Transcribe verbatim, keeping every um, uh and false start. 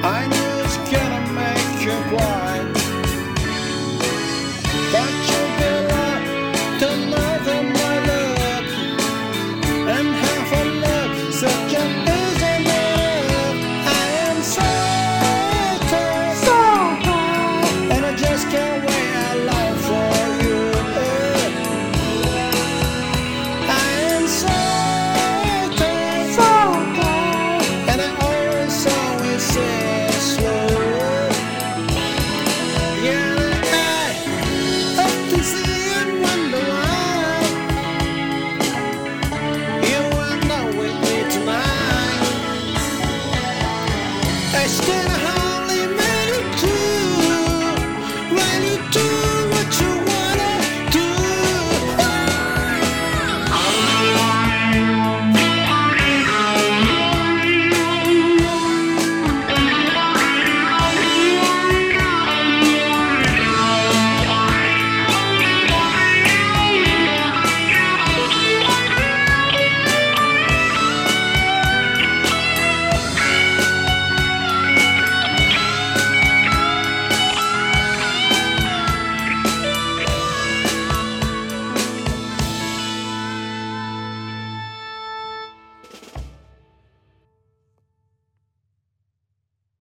I knew it's gonna make you cry, but you get up to another my love, and half a love such a isn't enough. I am so tired, so tired, and I just can't wait out loud for you. I am so tired, so tired, and I always, always say slow. Yeah, I hope to see and wonder why you are not with me tonight. I still have